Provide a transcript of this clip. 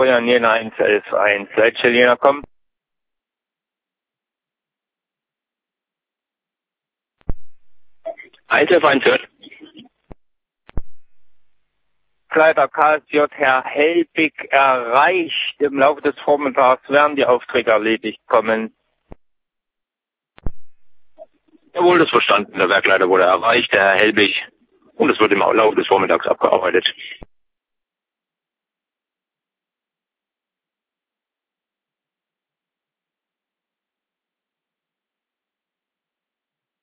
Florian Jena 111.1. Leitstelle Jena, komm. Einzelfeinzert. Kleider KSJ Herr Helbig erreicht. Im Laufe des Vormittags werden die Aufträge erledigt kommen. Jawohl, das verstanden. Der Werkleiter wurde erreicht, der Herr Helbig. Und es wird im Laufe des Vormittags abgearbeitet.